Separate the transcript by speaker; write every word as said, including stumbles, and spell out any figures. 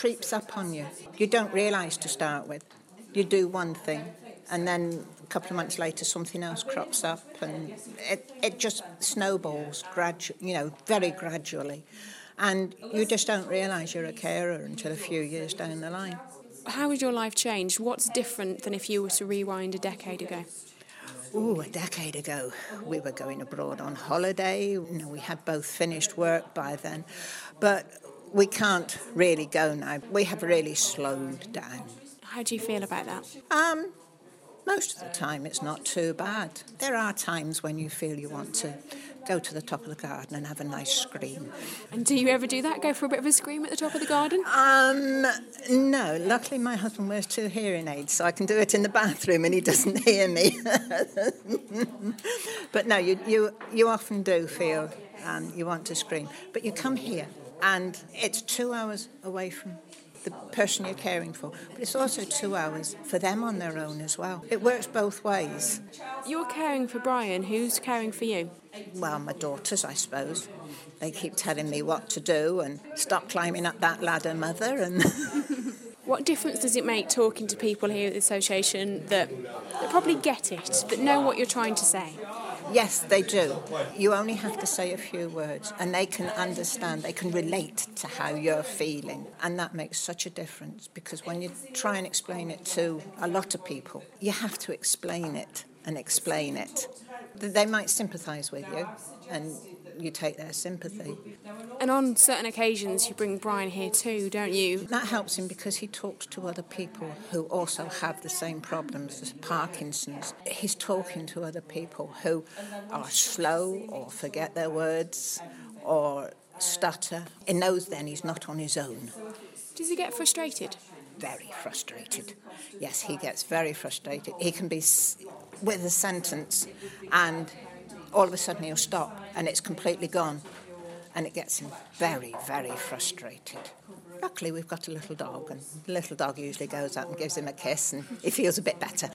Speaker 1: creeps up on you. You don't realise to start with. You do one thing, and then a couple of months later something else crops up, and it, it just snowballs, gradu- you know, very gradually. And you just don't realise you're a carer until a few years down the line.
Speaker 2: How has your life changed? What's different than if you were to rewind a decade ago?
Speaker 1: Ooh, a decade ago, we were going abroad on holiday. You know, we had both finished work by then. But we can't really go now. We have really slowed down.
Speaker 2: How do you feel about that?
Speaker 1: Um, most of the time it's not too bad. There are times when you feel you want to go to the top of the garden and have a nice scream.
Speaker 2: And do you ever do that? Go for a bit of a scream at the top of the garden?
Speaker 1: Um, no. Luckily my husband wears two hearing aids, so I can do it in the bathroom and he doesn't hear me. But no, you, you, you often do feel um, you want to scream. But you come here and it's two hours away from the person you're caring for, but it's also two hours for them on their own as well. It works both ways.
Speaker 2: You're caring for Brian. Who's caring for you?
Speaker 1: Well, my daughters, I suppose. They keep telling me what to do and stop climbing up that ladder, mother. And
Speaker 2: what difference does it make talking to people here at the association that, that probably get it, that know what you're trying to say?
Speaker 1: Yes, they do. You only have to say a few words and they can understand, they can relate to how you're feeling. And that makes such a difference, because when you try and explain it to a lot of people, you have to explain it and explain it. They might sympathise with you and you take their sympathy.
Speaker 2: And on certain occasions you bring Brian here too, don't you?
Speaker 1: That helps him because he talks to other people who also have the same problems as Parkinson's. He's talking to other people who are slow or forget their words or stutter. He knows then he's not on his own.
Speaker 2: Does he get frustrated?
Speaker 1: Very frustrated. Yes, he gets very frustrated. He can be with a sentence and all of a sudden he'll stop and it's completely gone, and it gets him very, very frustrated. Luckily we've got a little dog, and the little dog usually goes up and gives him a kiss and he feels a bit better.